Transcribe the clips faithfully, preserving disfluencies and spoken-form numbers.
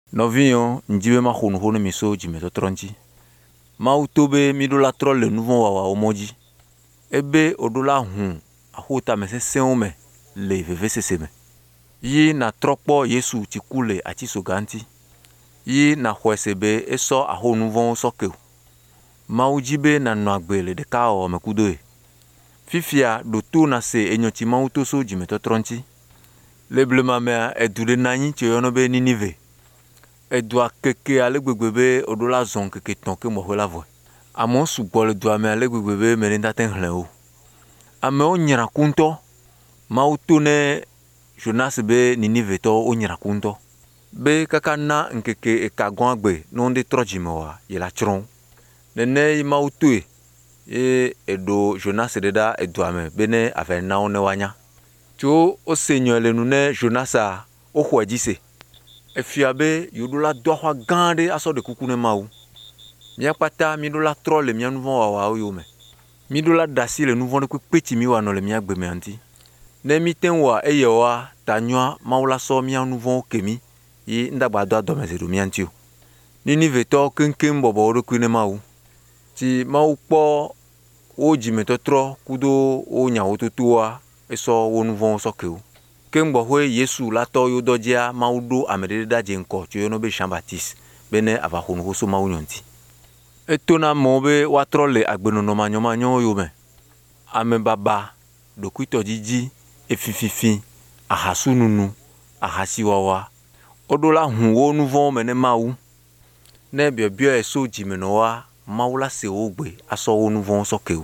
Novinho njibe ma khunu khunu miso jimeto tronchi. Ma utobe midola trol le nouveau wawa omoji. Ebe odola hun ahuta mese seume le veve seseme. Yi na trokpo Yesu tikule ati soganti. Yi na hwesebe eso aho nouveau sokeu. Ma ujibe na noagbe le deka o mekudoe. Fifia doto na se enyoti ma utoso jimeto tronchi. Leblema mea edude nanyi choyonobe Ninive. Edua keke alegbegbe odola zon keke tonke mohwela vo. Amo sugbo le dua me alegbegbe merenda tenhle o. Ame o nyira kunto. Ma utone Jonas be Ninive to o nyira kunto. Be kaka na nkeke ekagon agbe nonde trojimewa yela chron. Nene ma utue e edo Jonas deda edua me bene ave na one wanya. Cho o senyo le nune Jonasa o hwajise. Efiabe yodola dohwa gande aso de kukune mau. Mia pata midola troll le mia nouveau wawa o yome. Midola dasi le nouveau de kwekpeti miwa no le mia gbeme anti. Ne mitenwa eyewa tanywa maula so mia nouveau kemi yi ndagba do adomezedo mi antio. Ninive to kenken bobo o kwine mau. Ti mau po o jimeto tro kudo o nya ototua eso wo nouveau sokeu. Kengbo hwe Yesu lato yodojia maudo amededa jenko choyono be Jean Baptiste bene avahunu hoso maunyonti. Etona mobe watrole agbenono manyo manyo yome. Ame baba dokuito jiji efififi ahasununu ahasiwawa. Odola hunwo nouveau mene mau. Ne biobio eso jimenowa maula se ogbe aso wo nouveau sokeu.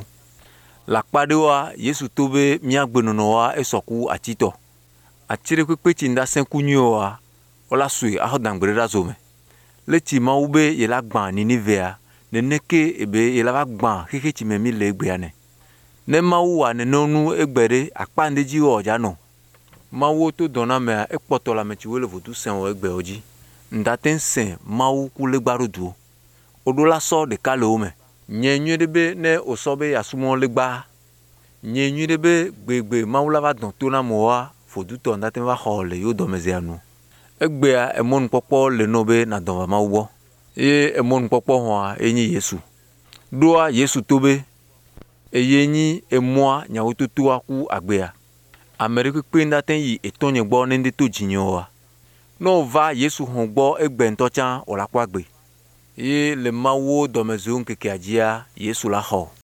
Lakpadewa Yesu tobe miagbenonowa esoku atito. Atire kwekpeti nda senkunyo wa ola sui ahodangbre razome. Leti maube yela gban Ninivea neneke ebe yela va gban hehechi memi le egbe ane. Ne mau wa nenonu egbere akpande ji o jano. Mau to dona me ekpoto la mechi wele vodu sen o egbe oji. Ndaten sen mau kule gbaroduo. Odola so de kale ome. Nye nyedebe ne osobe yasumo legba. Nye nyedebe gbegbe maula va don tona moa foduto ndaten va hole yo domezianu. Egbea emon popo le nobe na donva maubo. E emon popo hoa enyi Yesu. Doa Yesu tobe. E yenyi emwa nya ututua ku agbea. Amerike kwe ndaten yi etonye gbo nende to jinyowa. No va Yesu hongbo egbe ntochan ola kwa gbe. E le mawo domezion keke ajia Yesu la ho.